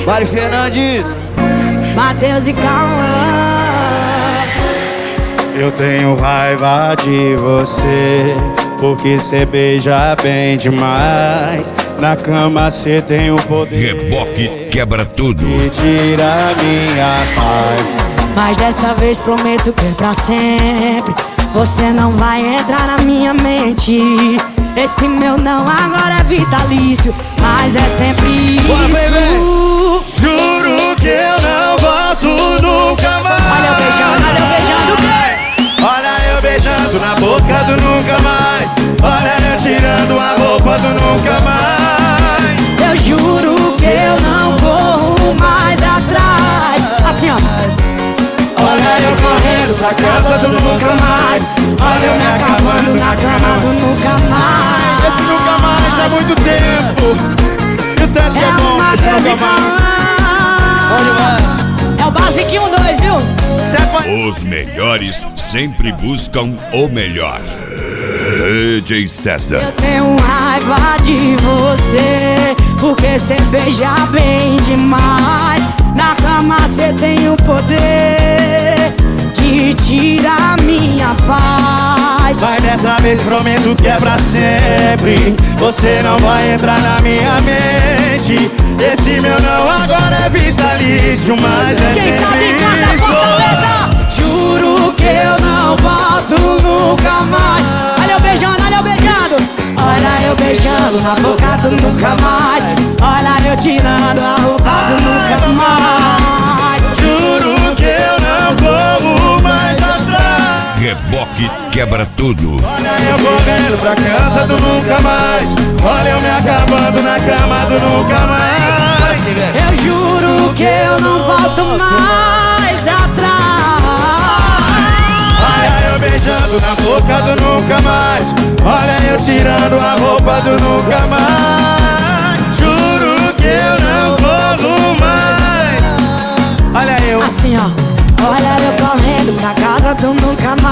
Mari Fernandes, Matheus e Cauã. Eu tenho raiva de você, porque cê beija bem demais. Na cama cê tem o poder Reboque quebra tudo. e tira minha paz. Mas dessa vez prometo que é pra sempre. Você não vai entrar na minha mente. Esse meu não agora é vitalício, mas é sempre isso. Bora, baby. Juro que eu não volto nunca mais. Olha eu beijando, olha eu beijando. Olha eu beijando na boca do nunca mais. Olha eu tirando a roupa do nunca mais. Eu juro que eu não corro mais atrás. Assim ó. Olha eu correndo pra casa do nunca mais. Olha eu me acabando na cama do nunca mais. Esse nunca mais há muito tempo. E o tanto que é bom esse nunca mais. É o Basic 1, 2, viu? Os melhores sempre buscam o melhor. DJ César. Eu tenho raiva de você, porque cê beija bem demais. Na cama cê tem o poder de tirar minha paz. Mas dessa vez prometo que é pra sempre. Você não vai entrar na minha mente. Esse meu não agora é vitalício, mas é Quem sempre sabe canta isso. Fortaleza. Juro que eu não volto nunca mais. Olha eu beijando, olha eu beijando. Olha eu beijando na boca do nunca mais. Olha eu tirando a roupa do nunca mais. Juro que eu não corro mais atrás. Reboque quebra tudo. Olha eu correndo pra casa do nunca mais. Olha eu me acabando na cama do nunca mais. Eu juro que eu não volto mais atrás. Olha eu beijando na boca do nunca mais. Olha eu tirando a roupa do nunca mais. Juro que eu não corro mais. Olha eu. Assim ó. Olha eu correndo pra casa do nunca